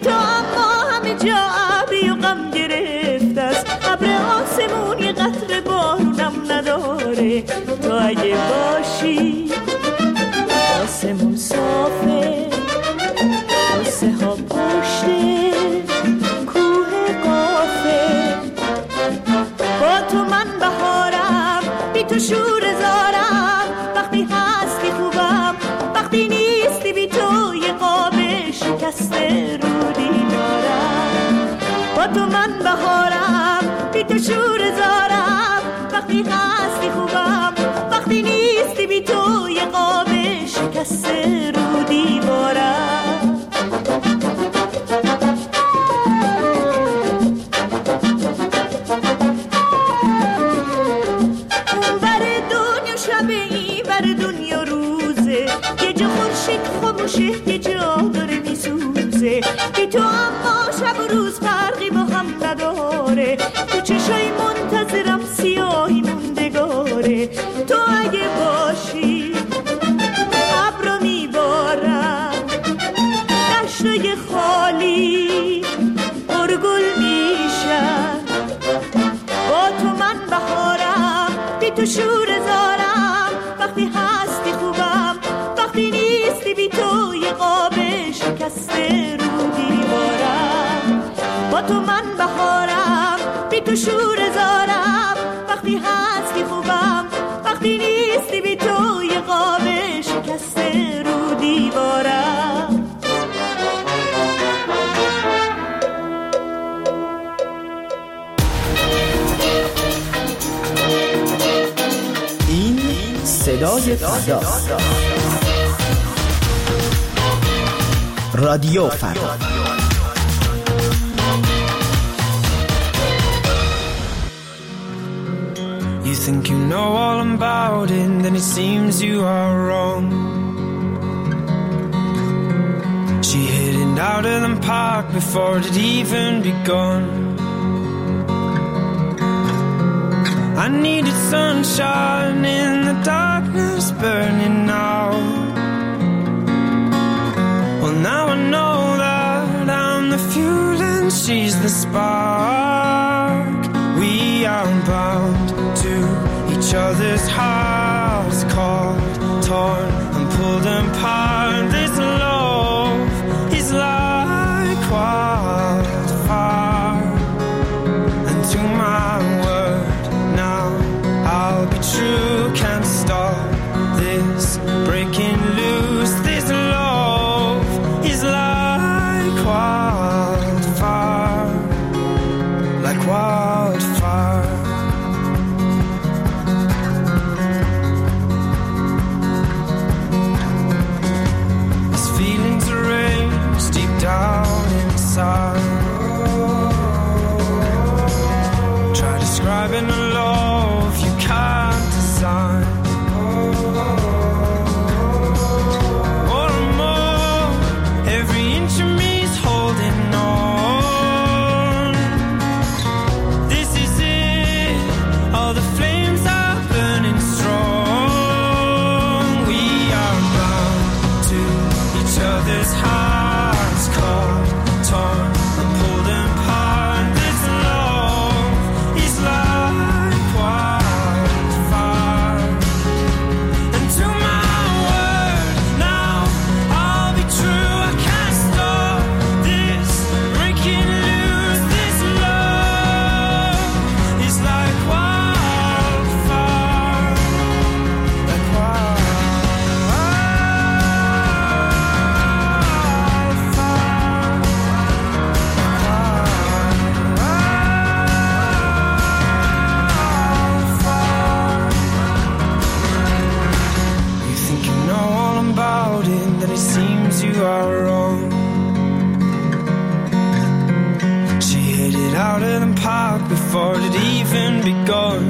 تو اما همه جا ابری و غم گرفته است. ابر آسمون یه قطره بارونم نداره. تو اگه باشی آسمون صافه، قصه ها پشته کوه قافه. با تو من بهارم، بی تو شور زارم. وقتی هستی خوبم، وقتی نیستی بی تو یه قاب شکسته رو دیوارم. با تو من بهارم، بی تو شور زارم. وقتی هستی خوبم، وقتی نیستی بی تو یه قاب شکسته رو دیوارم. اون بر دنیا شبه، این بر دنیا روزه. یه جا خورشید خاموشه، یه جا داره میسوزه. بی تو اما شب و روز فرقی با هم نداره. تو چشای منتظرم سیاهی موندگاره. تو اگه باشی ابرو میبارم، دشتای خالی پرگل میشن. با تو من بهارم، بی تو شور زارم. وقتی هستی خوبم، وقتی نیستی بی تو یه قاب شکسته رو دیوارم. با تو من بهارم، بی تو شور زارم. وقتی هستی خوبم، وقتی نیستی بی تو یه قاب شکسته رو دیوارم. این صدای فرداست. رادیو فردا. You think you know all about it, then it seems you are wrong. She hid it out of the park before it even begun. I needed sunshine in the darkness burning out. Well, now I know that I'm the fuel and she's the spark. We are bound to each other's hearts, caught, torn and pulled apart. This love is like wildfire, and to my word now I'll be true. Can't stop this breaking loose. This love is like wildfire, like wildfire. These feelings are raised deep down inside. Try describing a love you can't design. More and more, every inch of me's holding on. This is it, all the flames are burning strong. We are bound to each other's hearts, caught, torn and pulled apart. This love is like wildfire, and to my word now I'll be true. I can't stop this breaking loose. This love is like wildfire, like You think you know all about it, then it seems you are wrong. She hid it out of the park before it even begun.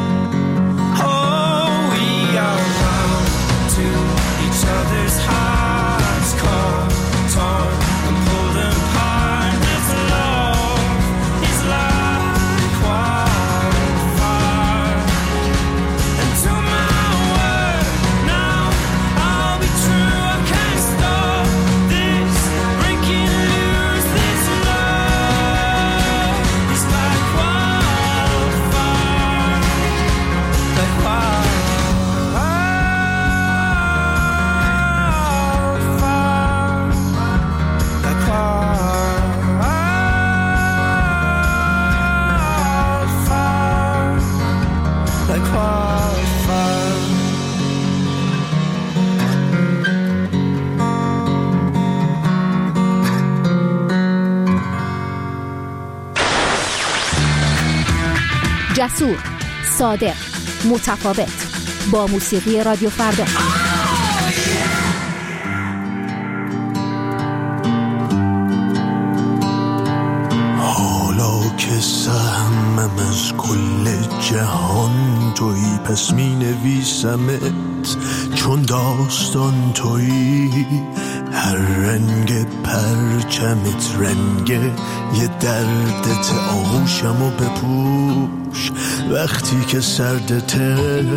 Oh, we are bound to each other's hearts, caught, torn and pulled apart. This love is like wildfire, and to my word now I'll be true. I can't stop this جسور، صادق، متفاوت. با موسیقی رادیو فردا. حالا که سهمم از کل جهان تویی، پس می نویسمت چون داستان تویی. هر رنگ پرچمت رنگ یه دردت، آغوشمو بپوش وقتی که سردته.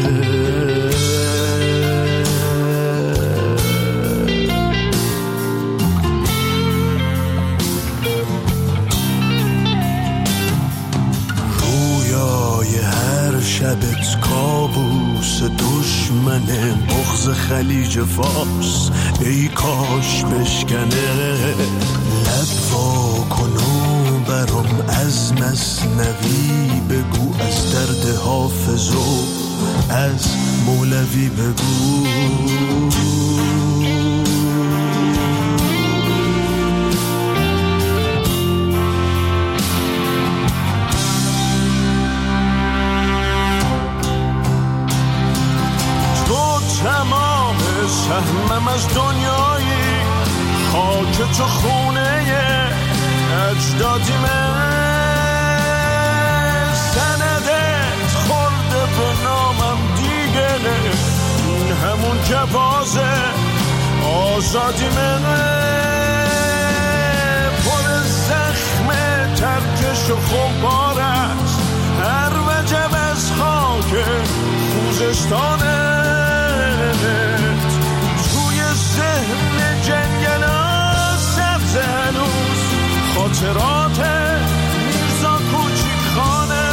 رویای هر شبت کابوس دشمنه، بغض خلیج فارس ای کاش بشکنه. لب وا کن و برام از مثنوی بگو، از درد حافظ و از مولوی بگو. تمام سهمم از دنیایی، خاک تو خونه اجدادیمه. سندت خورده به نامم دیگه، این همون جوازه آزادیمه. پر زخم ترکش و خمپارت، هر وجب از خاک خوزستانه. توی ذهن جنگلا سبز هنوز خاطرات میرزا کوچیک خانه.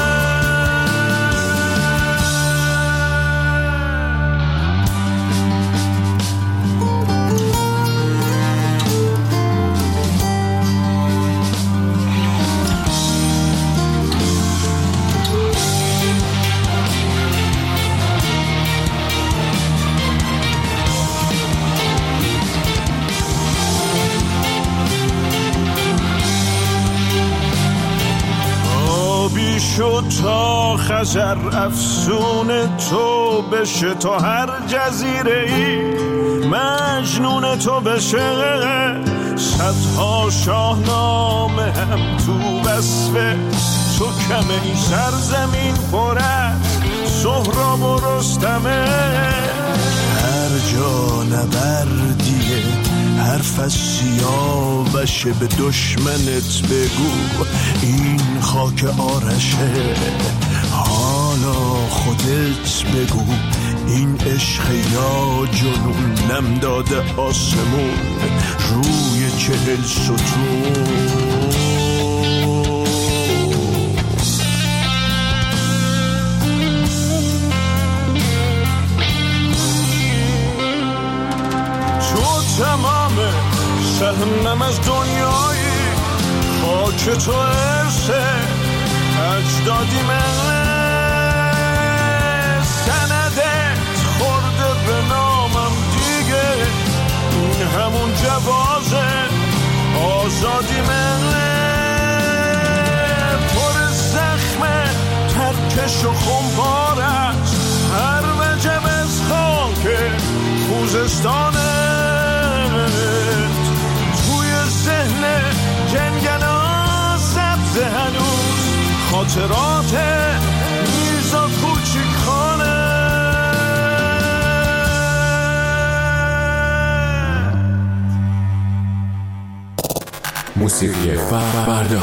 شد تا خزر افسون تو بشه، تا هر جزیره ای مجنون تو بشه. صدها شاهنامه هم تو وصف تو کمه، این سرزمین پر از سهراب و رستمه. هر جا نبردیه حرف از سیاوشه، به دشمنت بگو این خاک آرشه. حالا خودت بگو این عشق یا جنون، نم داده آسمون روی 40 ستون. تمام سهمم از دنیایی، خاک تو ارسه اجدادیمه. سندت خورده به نامم دیگه، این همون جوازه آزادیمه. پر زخم ترکش و خمپارت، هر وجب از خاک خوزستانه. توی ذهن جنگلا سبز هنوز خاطرات میرزا کوچیک خانه. موسیقی فردا.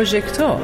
پروژکتور.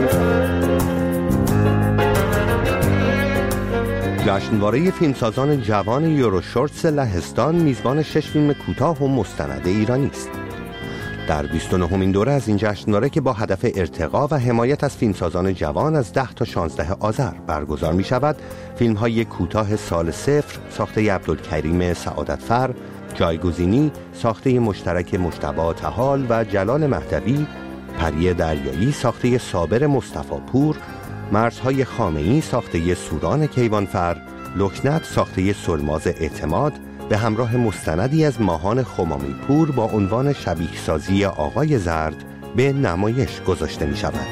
جشنواره فیلمسازان جوان یوروشورتس لهستان میزبان 6 فیلم کوتاه و مستند ایرانی است. در 29مین دوره از این جشنواره که با هدف ارتقا و حمایت از فیلمسازان جوان از 10 تا 16 آذر برگزار می شود، فیلم های کوتاه سال صفر ساخته عبدالکریم سعادتفر، جایگزینی ساخته مشترک مجتبی طحال و جلال مهدوی، پری دریایی ساخته صابر مصطفی پور، مرزهای خامه‌ای ساخته سوران کیوانفر، لکنت ساخته سلماز اعتماد به همراه مستندی از ماهان خمامی پور با عنوان شبیه سازی آقای زرد به نمایش گذاشته می شود.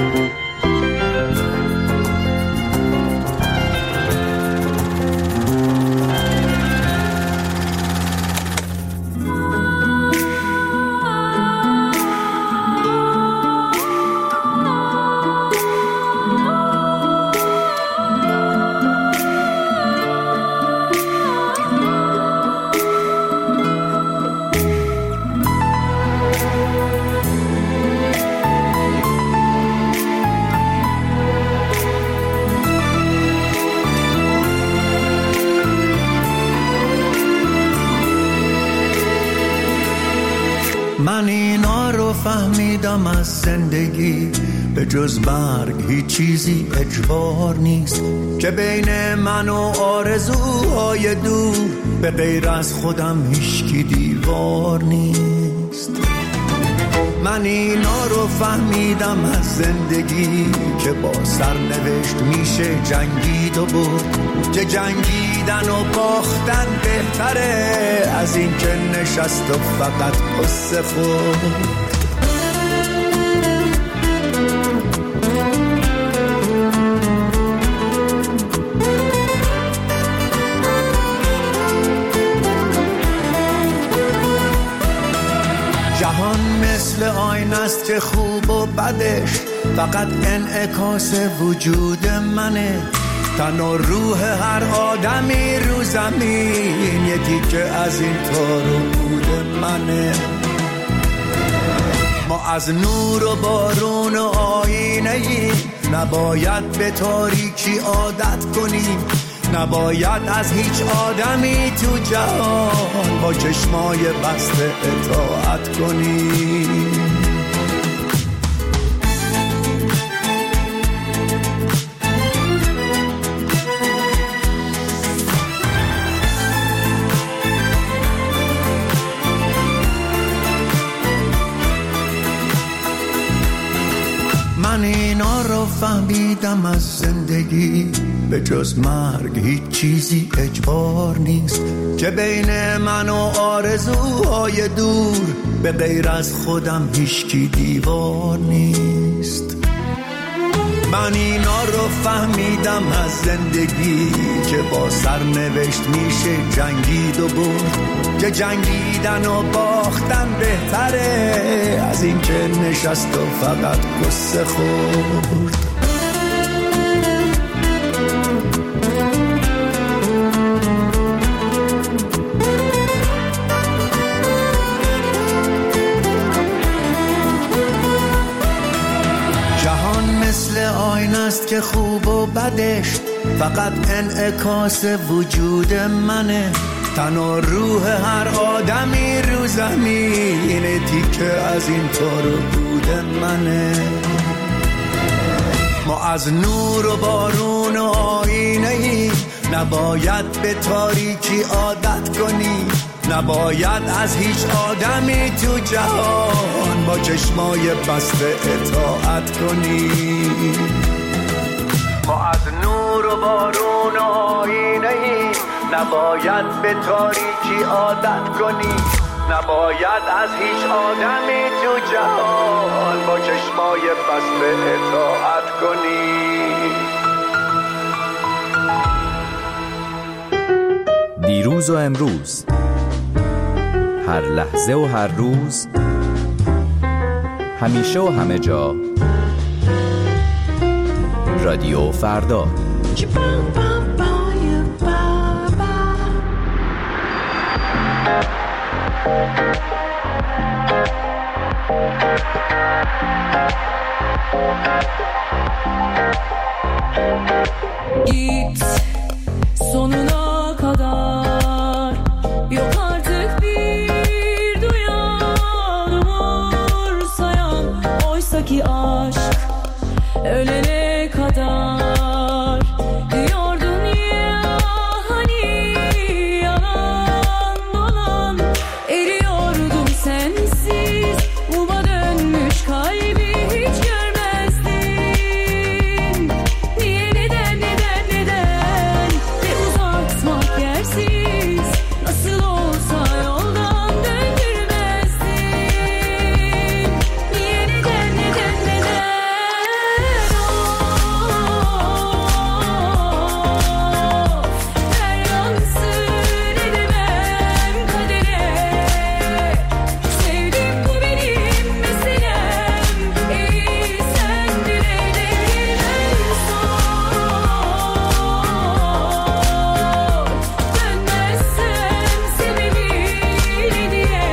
من اینا رو فهمیدم از زندگی، به جز مرگ هیچ چیزی اجبار نیست، که بین من و آرزوهای دور به غیر از خودم هیچکی دیوار نیست. من اینا رو فهمیدم از زندگی که با سرنوشت میشه جنگید و برد، که جنگیدن و باختن بهتره از این که نشست و فقط قصه خورد. جهان مثل آینه است که خوب و بدش فقط انعکاس وجود منه، تن و روح هر آدمی رو زمین یکی که از این تار و پود منه. ما از نور و بارون و آینه ایم، نباید به تاریکی عادت کنیم، نباید از هیچ آدمی تو جهان با چشمای بسته اطاعت کنیم. من اینا رو فهمیدم از زندگی، به جز مرگ هیچ چیزی اجبار نیست، که بین من و آرزوهای دور به غیر از خودم هیچکی دیوار نیست. من اینا رو فهمیدم از زندگی که با سرنوشت میشه جنگید و برد، که جنگیدن و باختن بهتره از این که نشست و فقط قصه خورد. است که خوب و بدش فقط انعکاس وجود منه، تن و روح هر آدمی رو زمین تیکه از این تار و پود منه. ما از نور و بارون و آینه ایم، نباید به تاریکی عادت کنیم، نباید از هیچ آدمی تو جهان با چشمای بسته اطاعت کنیم. ما از نور و بارون و آینه ایم، نباید به تاریکی عادت کنیم، نباید از هیچ آدمی تو جهان با چشمای بسته اطاعت کنیم. دیروز و امروز، هر لحظه و هر روز، همیشه و همه جا، رادیو فردا. Git sonuna kadar, yok artık bir duyan umursayan. Oysaki aşk ölene kadar diyordun ya, hani yalan dolan. Eriyordum sensiz, muma dönmüş kalbi hiç görmezdin. Niye, neden ve uzatmak yersiz, nasıl olsa yoldan döndürmezdin. Niye, neden ver yansın edemem kadere. Sevdim bu benim meselem, sen bile devrilen sor. Dönmezsem sebebini diye,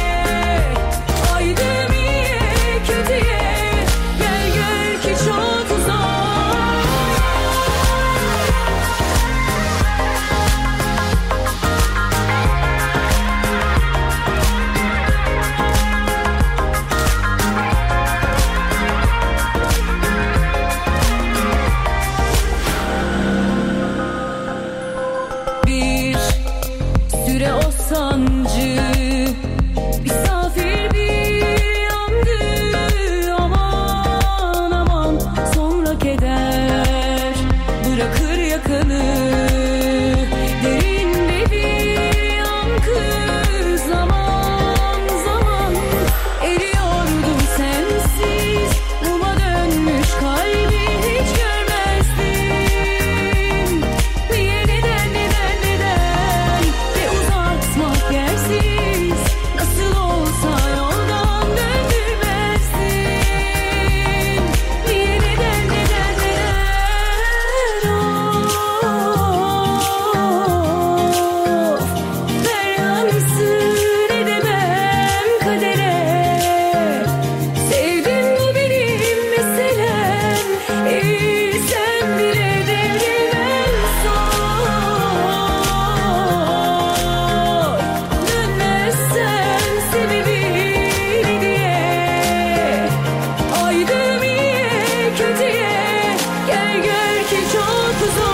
aydım iyiye kötüye, gel gör ki çok uzak. Bir süre o sancı misafir bir yandı. Aman aman, sonra keder bırakır yakanı. Derinde bir yankı, zaman zaman eriyordum sensiz, muma dönmüş kalbi hiç görmezdin. Niye, neden ve uzatmak yersiz, nasıl olsa yoldan döndürmezdin. Niye, neden ver yansın edemem kadere. Sevdim bu benim meselem, sen bile devrilen sor. Dönmezsen sebebini diye, aydım iyiye kötüye, gel gör ki çok uzak.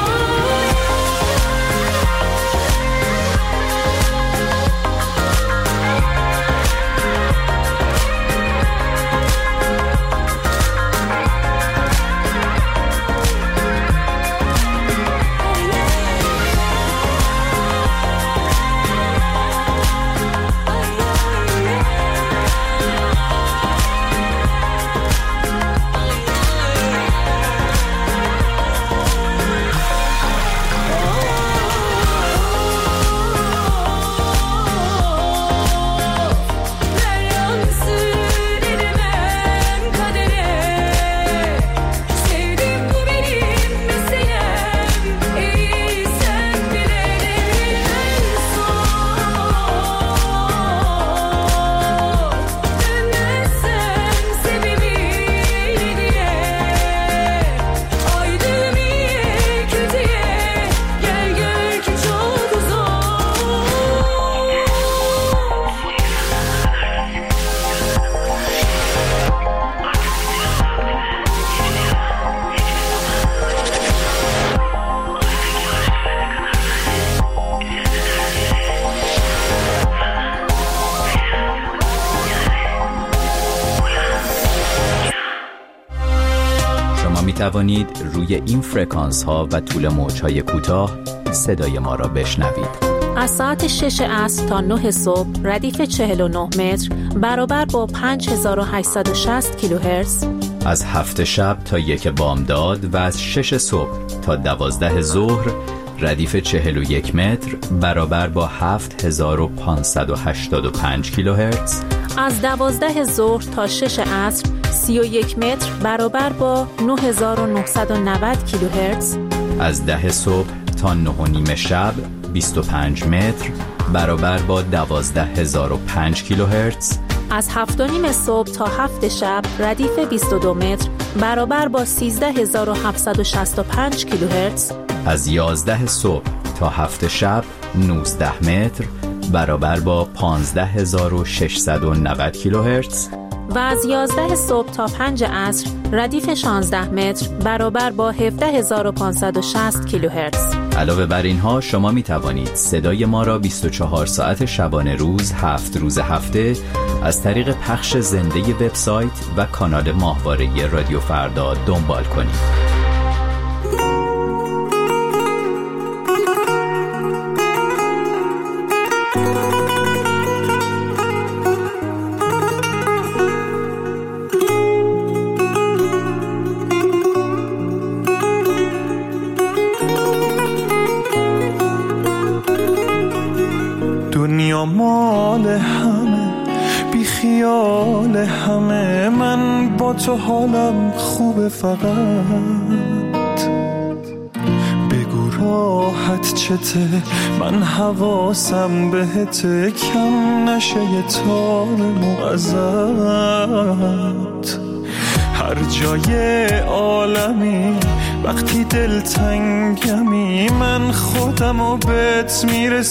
Ver yansın edemem kadere. Sevdim bu benim meselem, sen bile devrilen sor. Dönmezsem sebebini diye, aydım iyiye kötüye, gel gör ki çok uzak. شما می توانید روی این فرکانس ها و طول موج های کوتاه صدای ما را بشنوید. از ساعت 6 عصر تا 9 صبح ردیف 49 متر برابر با 5860 کیلوهرتز. از 7 شب تا 1 بامداد و از 6 صبح تا 12 ظهر ردیف 41 متر برابر با 7585 کیلوهرتز. از 12 ظهر تا 6 عصر 31 متر برابر با 9990 کیلوهرتز. از 10 صبح تا 9:30 شب 25 متر برابر با 12005 کیلوهرتز. از 7:30 صبح تا 7 شب ردیف 22 متر برابر با 13765 کیلوهرتز، از 11 صبح تا 7 شب 19 متر برابر با 15690 کیلوهرتز و از 11 صبح تا 5 عصر ردیف 16 متر برابر با 17560 کیلوهرتز. علاوه بر اینها شما می توانید صدای ما را 24 ساعت شبانه روز 7 روز هفته از طریق پخش زنده وبسایت و کانال ماهواره رادیو فردا دنبال کنید. دنیا مال همه، بی خیال همه، من با تو حالم خوبه، فقط بگو راحت چته، من حواسم بهته، کم نشه یه تار ازت. هر جای عالمی وقتی دلتنگمی، من خودمو بهت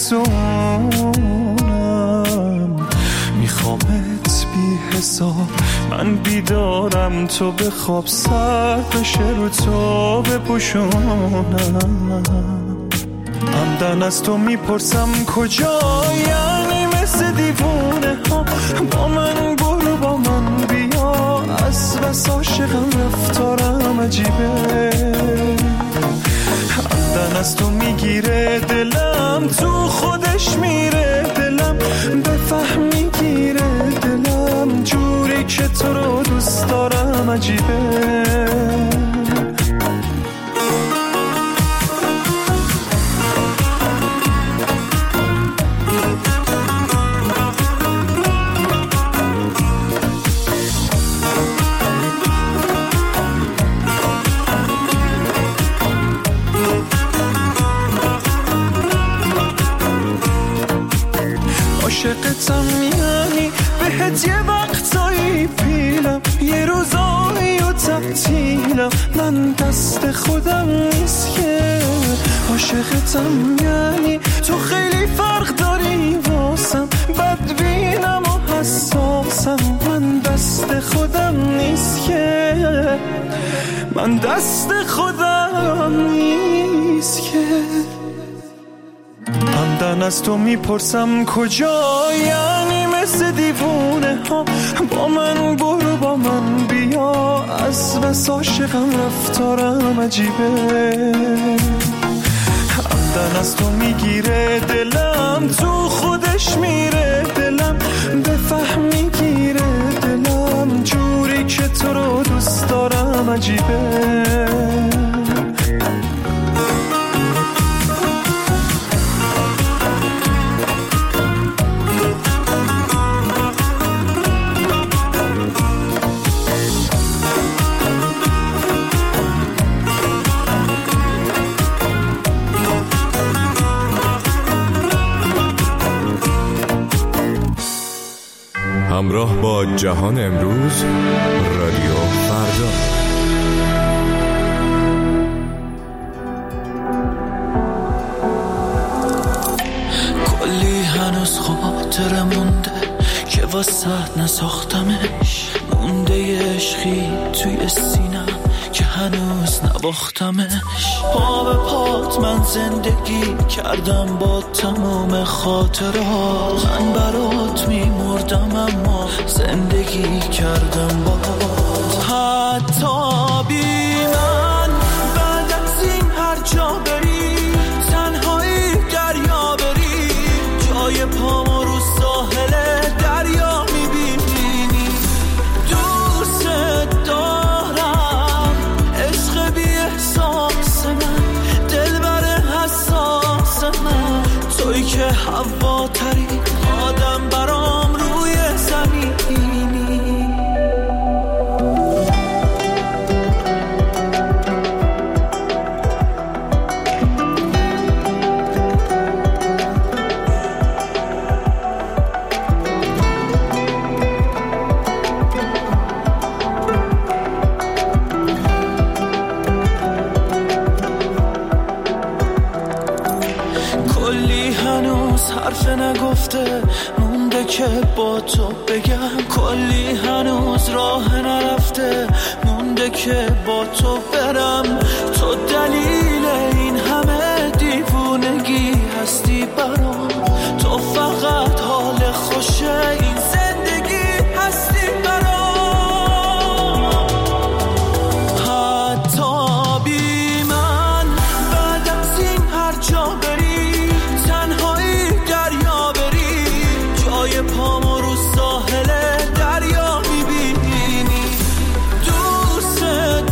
میرسونم، میخوامت بی حساب، من بیدارم تو بخواب، سر بشه رو تو بپوشونم. عمدن از تو میپرسم کجا، یعنی مثل دیوونه ها با من برو با من بیا، از بس عاشقم رفتارم عجیبه. عمدن از تو میگیره دلم، تو خودش میره دلم، بفهم میگیره دلم، جوری که تو رو دوست دارم عجیبه. عاشقتم یعنی بهت یه وقتایی پیلم، یه روزایی و تعطیلم، من دست خودم نیست که. عاشقتم یعنی تو خیلی فرق داری واسم، بدبینم و حساسم، من دست خودم نیست که، من دست خودم نیست که. عمدن از تو میپرسم کجا، یعنی مثل دیوونه ها با من برو با من بیا، از بس عاشقم رفتارم عجیبه. عمدن از تو میگیره دلم، تو خودش میره دلم، بفهم میگیره دلم، جوری که تو رو دوست دارم عجیبه. همراه با جهان امروز، رادیو فردا. کلی هنوز خاطره مونده که واسه نساختمش، مونده عشقی توی سینم که هنوز نباختمش. پا به پات من زندگی کردم با تمام خاطرات، من برات میمردم اما زندگی کردم باهات. حتی بی من بعد از این هر جا بری، تنهایی دریا بری، جای پامو رو ساحل دریا میبینی. دوست دارم عشق بی احساس من، دلبر حساس من، توی که هواتری آدم برام روی زمینی. کلی هنوز حرف نگفته مونده که با تو بگم، کلی هنوز راه نرفته مونده که با تو برم. تو دلیل این همه دیوونگی هستی برام، تو فقط حال خوشه این زندگی هستی برام. حتی بی من بعد از این هر جا بری، تنهایی دریا بری، جای پامو رو ساحل دریا میبینی. دوست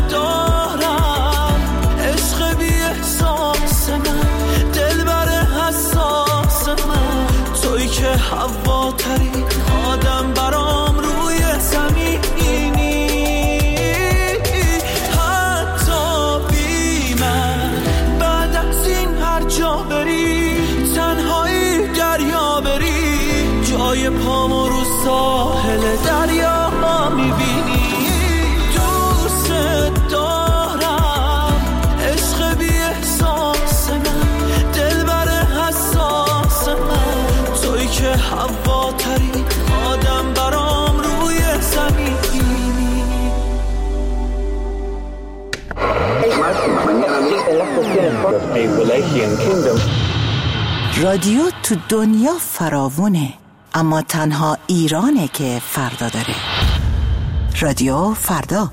دارم عشق بی احساس من، دلبر حساس من، تویی که هواترین آدم برام روی زمینی. حتی بی من بعد از این هر جا بری، تنهایی دریا بری، جای پامو رو ساحل دریا میبینی. دوست دارم عشق بی احساس من، دلبر حساس من، تویی که هواترین آدم برام روی زمینی. رادیو تو دنیا فراوونه، اما تنها ایرانه که فردا داره. رادیو فردا.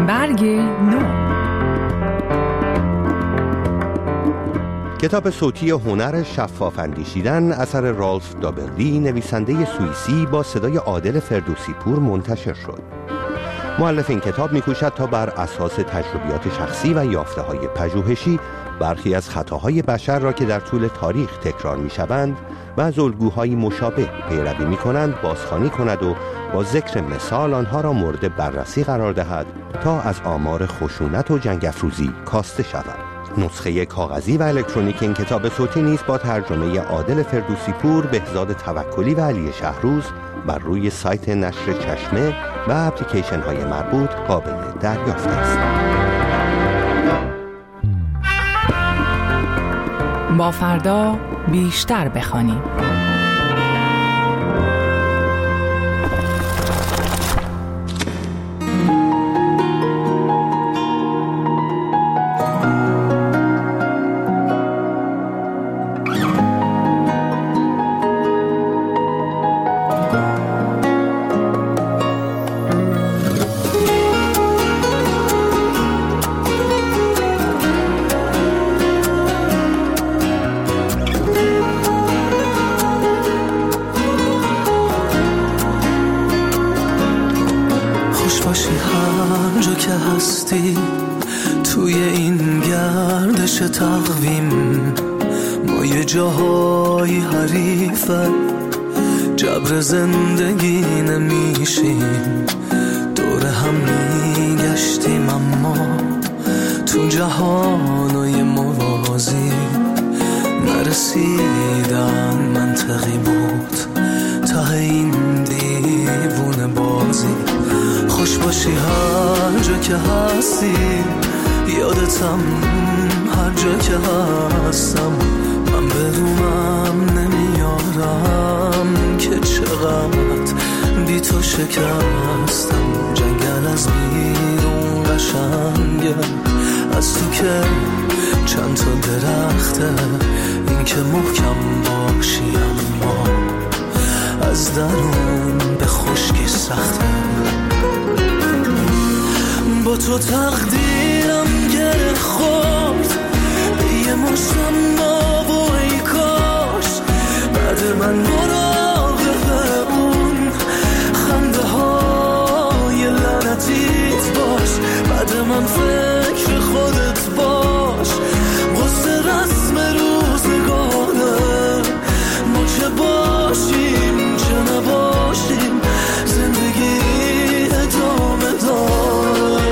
برگ نو. کتاب صوتی هنر شفاف اندیشیدن اثر رالف دابردی نویسنده سوئیسی با صدای عادل فردوسی پور منتشر شد. مؤلف این کتاب می‌کوشد تا بر اساس تجربیات شخصی و یافته‌های پژوهشی برخی از خطاهای بشر را که در طول تاریخ تکرار می‌شوند و از الگوهای مشابه پیروی می‌کنند بازخوانی کند و با ذکر مثال آنها را مورد بررسی قرار دهد تا از آمار خشونت و جنگ افروزی کاسته شود. نسخه کاغذی و الکترونیک این کتاب صوتی نیز با ترجمه عادل فردوسی پور، بهزاد توکلی و علی شهروز بر روی سایت نشر چشمه و اپلیکیشن های مربوط قابل دریافت است. با فردا بیشتر بخوانیم. توی این گردش تقویم ما یه جاهای حریفه جبر زندگی نمیشیم، دور هم میگشتیم اما تو جهانای موازی نرسیدن منطقی بود ته این دیوونه بازی. خوش باشی هر جا که هستی، یادتم هر جا که هستم، من بدونم نمیارم که چقدر بی تو شکستم. جنگل از بیرون قشنگه، از تو که چند تا درخته، این که محکم باشی اما از درون به خشکی سخته. با تو تقدیرم گره خورد یه مشتم آب و ای کاش بعد من مراقب اون خنده های لعنتیت باش، بعد من فکر خودت باش. قصه رسم روزگاره، ما چه باشیم چه نباشیم، زندگی ادامه داره.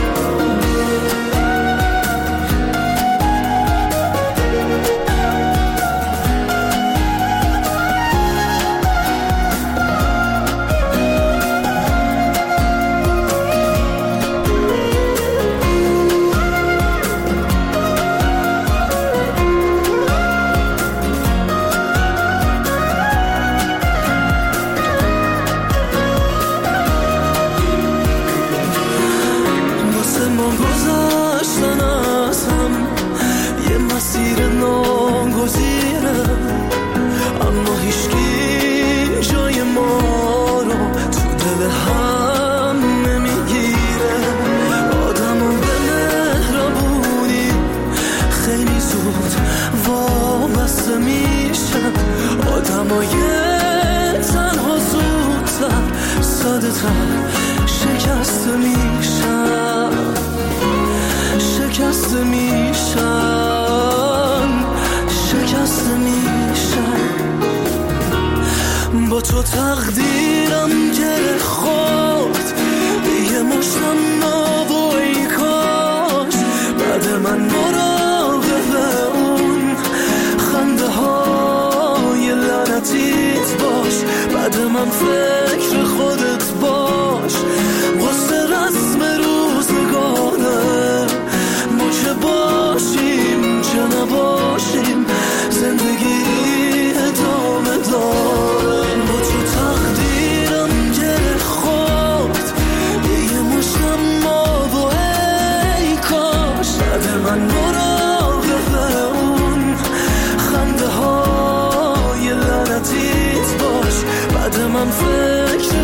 با تو تقدیرم گره خورد یه مشتم آب و ای کاش بعد من مراقب اون خنده های لعنتیت باش، بعد من فکر خودت باش. قصه رسم روزگاره، ما چه باشیم چه نباشیم، زندگی ادامه داره. با تو تقدیرم گره خورد یه مشتم آب و ای کاش بعد من مراقب اون خنده های لعنتیت باش، بعد من فکر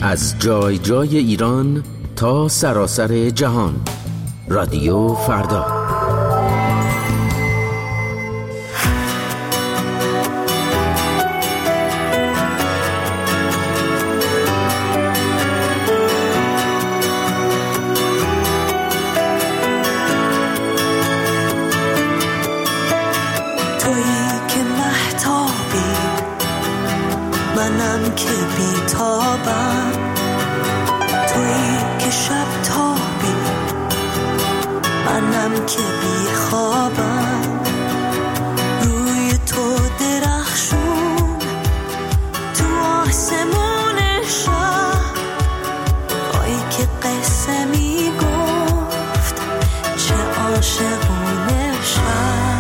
از جای جای ایران تا سراسر جهان. رادیو فردا. منم که بی‌تابم، تویی که شب تابی، منم که بی‌خوابم. روی تو درخشون تو آسمون شب، پایی که قصه میگفت چه عاشقونه شب.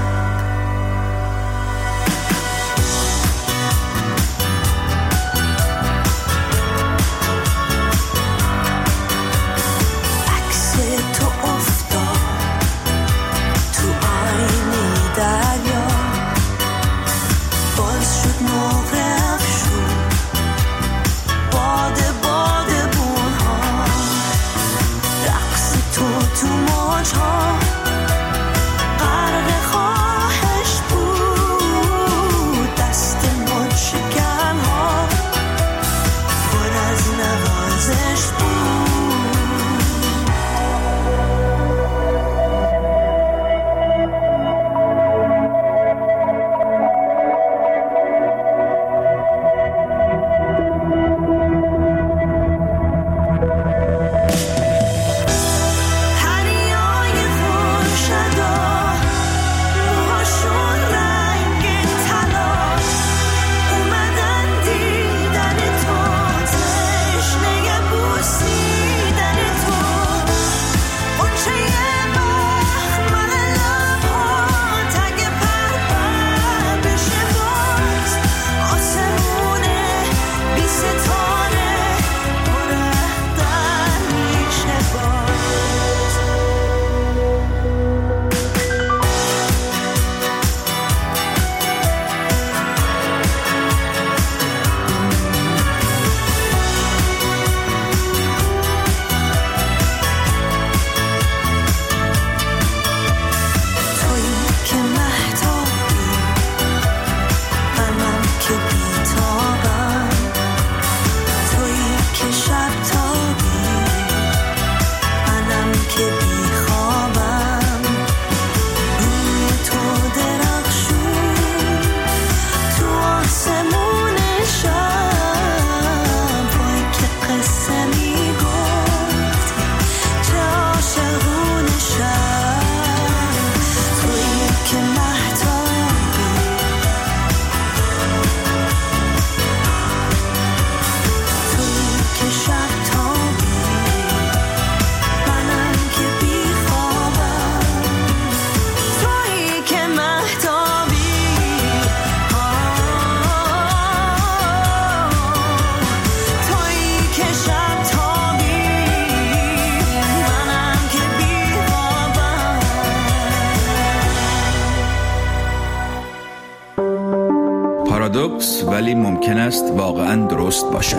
پارادوکس ولی ممکن است واقعا درست باشد.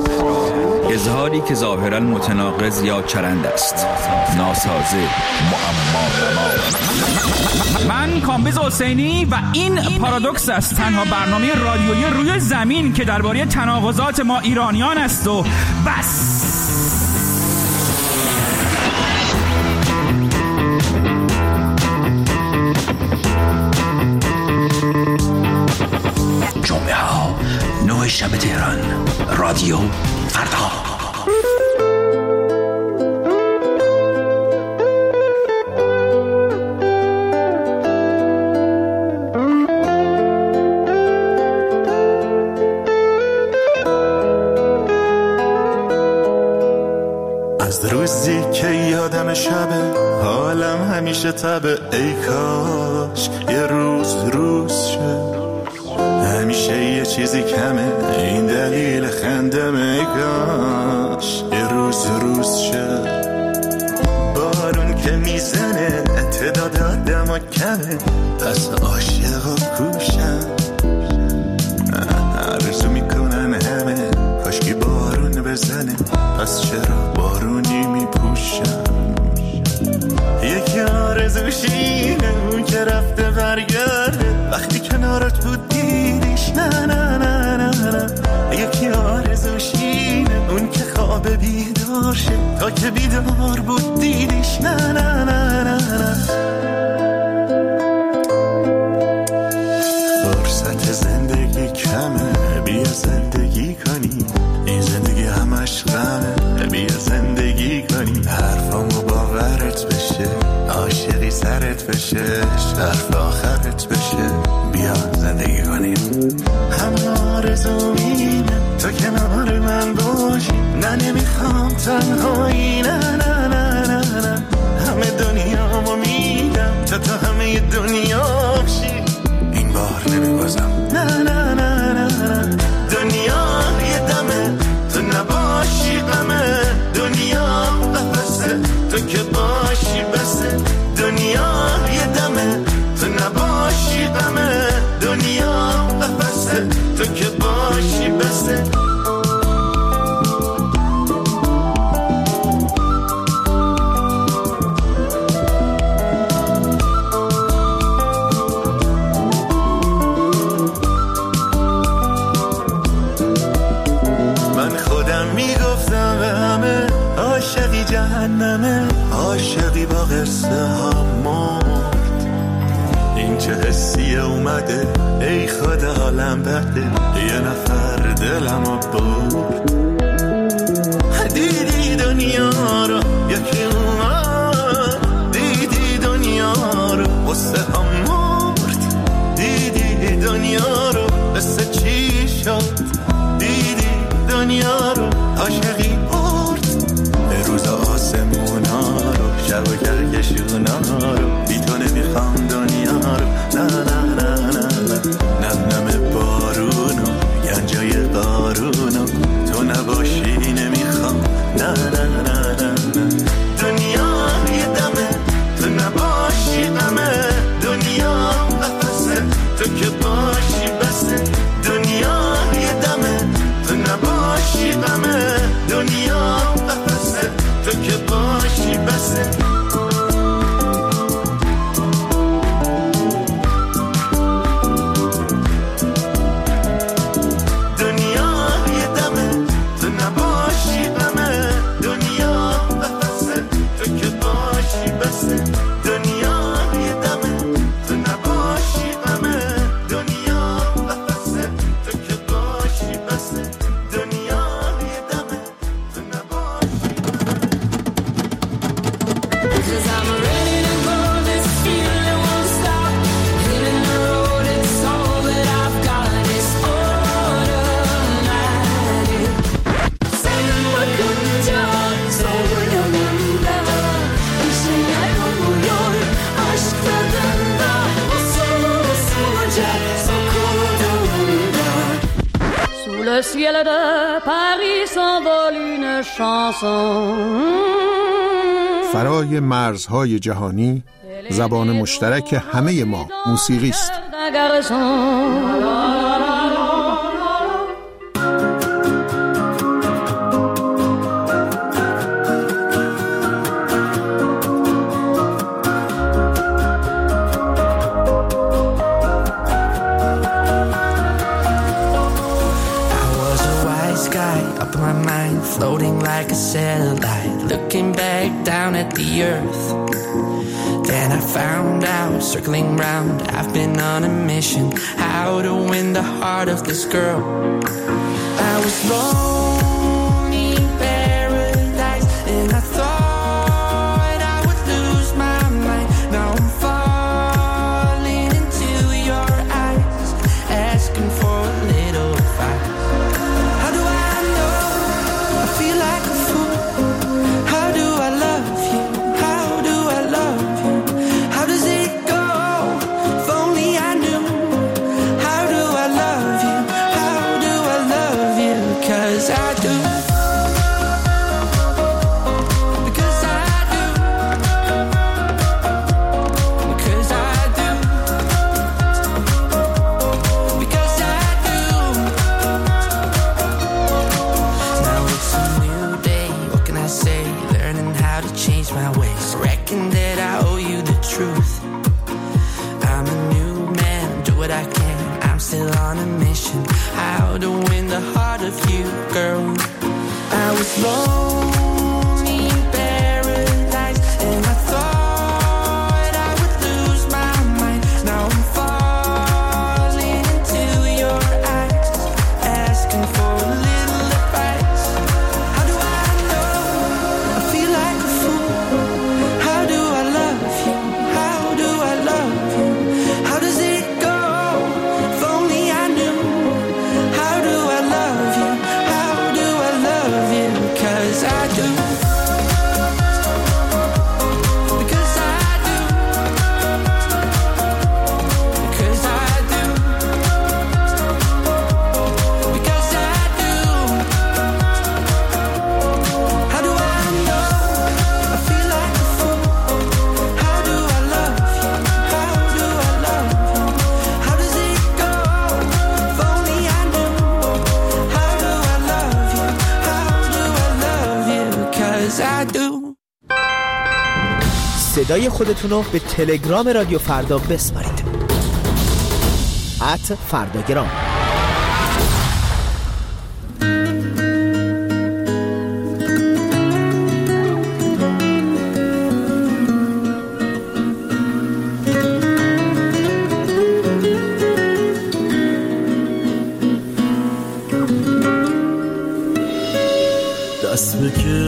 اظهاری که ظاهرا متناقض یا چرند است، ناسازه، معما. من کامبیز حسینی و این پارادوکس است، تنها برنامه رادیویی روی زمین که درباره تناقضات ما ایرانیان است و بس. جمعه ها 9 شب تهران. رادیو فردا. از روزی که یادم شبه حالم همیشه تبه، ای کاش یه روز شه، همیشه یه چیزی کمه، این دلیل خندمه، ای کاش یه روز شه. بارون که میزنه تعداد آدم کمه، پس عاشقا کوشن، آرزو میکنن همه کاشکی بارون بزنه. پس چرا بارونی میپوشم. یکی آرزوشینه اون که رفته برگرده، وقتی کنارت بود دیدیش نه نه نه نه نه. یکی آرزوشینه اون که خواب بیدار شه، تا که بیدار بود دیدیش نه نه نه نه نه. فرصت زندگی کمه، بیا زندگی کنی، این زندگی همش غمه، بیا زندگی کنی. حرفامو باورت بشه، عاشقی سرت بشه، حرف آخرت بشه، بیا زندگی کنی. همه آرزو اینه تو کنار من باشی، نه نمیخوام تنهایی نه نه نه نه نه. همه دنیامو میدم تو همه دنیا باشی، این بار نمیبازم نه نه نه نه نه. دنیا یه دمه تو نباشی غمه، دنیا قفسه تو که باشی بسه. دنیا یه دمه تو نباشی غمه، دنیا قفسه تو که باشی بسه. عاشقی جهنمه، عاشقی با قصه ها مرد. این چه حسیه اومده ای خدا حالم بده، یه نفر دلمو برد. دیدی دنیا رو یکی اومد، دیدی دنیا رو قصه ها مرد. دیدی دنیا رو قصه چی شد، دیدی دنیا رو عاشقی روز آسمونا رو، شب و گرگشونا رو، بی تو نمیخوام دنیا رو نه نه نه نه نه. نم بارونو گنجای قارونو، تو نباشی نمیخوام نه نه نه نه نه. دنیا یه دمه تو نباشی غمه، دنیا قفسه تو که باشی بسه. دنیا یه دمه تو نباشی غمه، دنیا قفسه تو که باشی بسه. دنیا یه دمه تو نباشی غمه، دنیا قفسه تو که باشی بسه. دنیا یه دمه تو نباشی غمه، دنیا قفسه تو که باشی بسه. دنیا یه دمه تو نباشی. Cause I'm ready to go, this feeling won't stop. Hitting the road, it's all that I've got. It's automatic. 생각하자 서울여는다. 이제 알고 보여 아직 다른다. 웃어보자 서코도운다. Sous le ciel de Paris s'envole une chanson. فرای مرزهای جهانی، زبان مشترک همه ما موسیقی است. Floating like a satellite, looking back down at the earth. Then I found out, circling round, I've been on a mission, how to win the heart of this girl. I was lonely in paradise, and I thought I would lose my mind. Now I'm falling into your eyes, asking for a little advice. How do I know? I feel like a fool. How do I love you? How do I love you? How does it go? If only I knew. How do I love you? How do I love you? 'Cause I how to change my ways. Reckon that I owe you the truth. I'm a new man, do what I can. I'm still on a mission. How to win the heart of you, girl. I was lonely in paradise, and I thought I would lose my mind. Now I'm falling into your eyes, asking for a little advice. How do I know? I feel like a fool. How do I love you? How do I love you? How does it go? If only I knew. How do I love you? How do I love you? 'Cause I do. Because I do. Because I do. Because I do. How do I know? I feel like a fool. How do I love you? How do I love you? How does it go? If only I knew. How do I love you? How do I love you? 'Cause I do. صدای خودتون رو به تلگرام رادیو فردا بسپارید. @فرداگرام. دست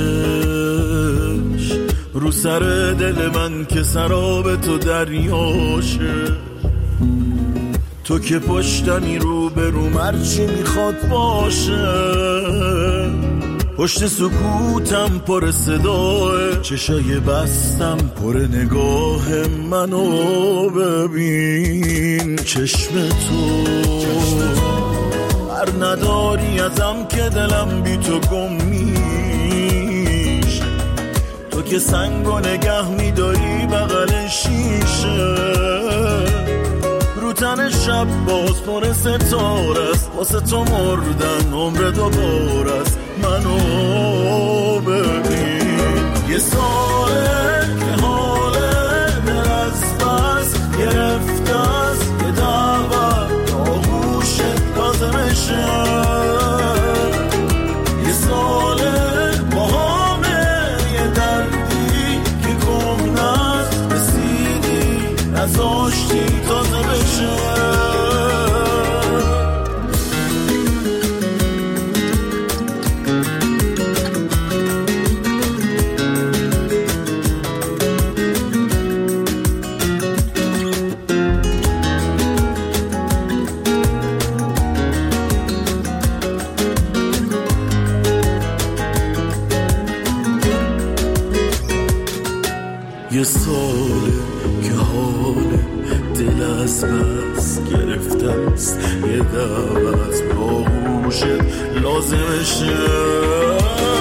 بکش رو سر دل من که سراب تو دریاشه، تو که پشتمی رو به رو مرچی میخواد باشه. پشت سکوتم پر صداه، چشای بستم پر نگاه منو ببین. چشم تو بر نداری ازم که دلم بی تو گم میشه. تو که سنگو نگه میداری بغل شیشه، رو تن شب باز پر ستاره است. واسه تو مردن عمر دوباره است. منو ببین یه ساله که حاله دل از بس گرفته است. یه دعوت آغوشت لازمشه، یه ساله با همه یه دردی که گم نست رسیدی نزاشتی تازه بشه. یه ساله که حال دل از بس گرفته است. یه دعوت با گوشت لازمشه،